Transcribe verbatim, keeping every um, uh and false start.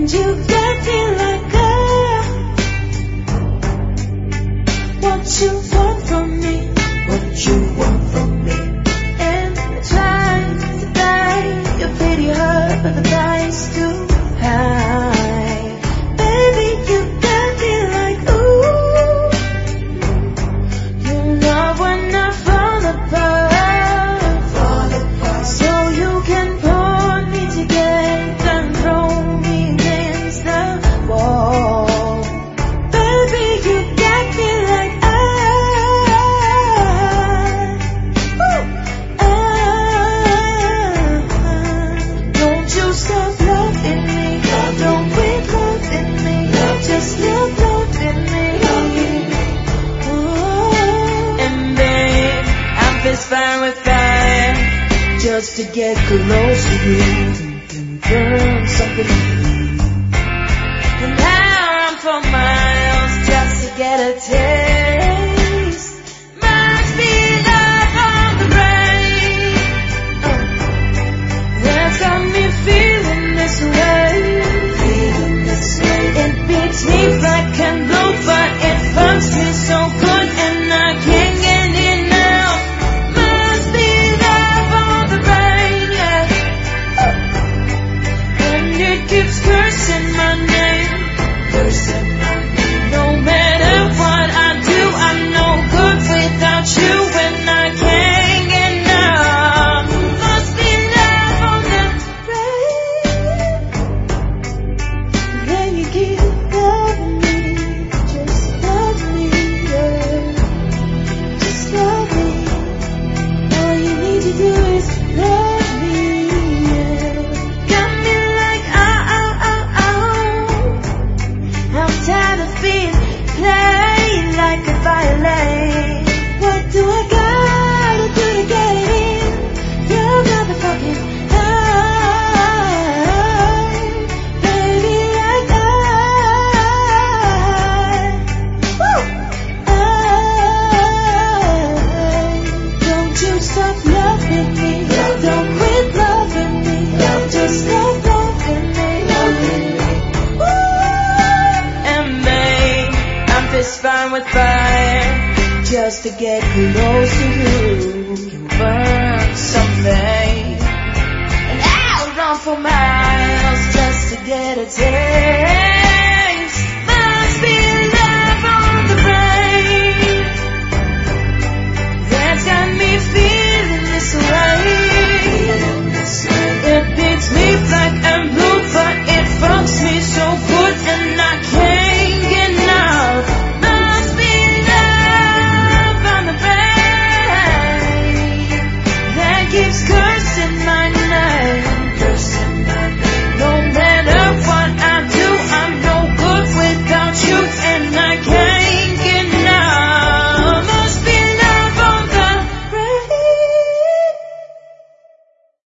And you got me like ah, what you want from me, what you want from me. and I tried to buy your pity hurt, but the price too high. Baby, you got me like ooh, you know when I fall apart, Fall apart. so you can pull me together and throw me against the wall. Baby, you got me like ah, ooh, ah. Don't you stop loving me, don't quit loving me, just love loving me. Ooh. And babe, I'm fist fire with fire, just to get close to you, confirm something new. And now I'm for miles just to get a taste. Must be love on the brain, oh, that's got me feeling this way. Feeling this way. It beats me black and blue, but it fucks me so good, and I can't get enough. Must be love on the brain, yeah. And it keeps cursing my name. Cursing my name. No matter what I do, I'm no good without you, and I can't get enough. Must be love on the brain. Then you keep loving me, just love me, yeah. Just love me. All you need to do is love me, yeah. Got me like oh oh oh oh. I'm tired of being played like a violin. What do I gotta do to get it in? Your motherfucking heart, baby, like I, woo, I. Don't you stop loving me, don't quit loving me, just stop loving me. And babe, I'm fist fine with fire, just to get close to you, confirm something. And I'll run for miles just to get a taste.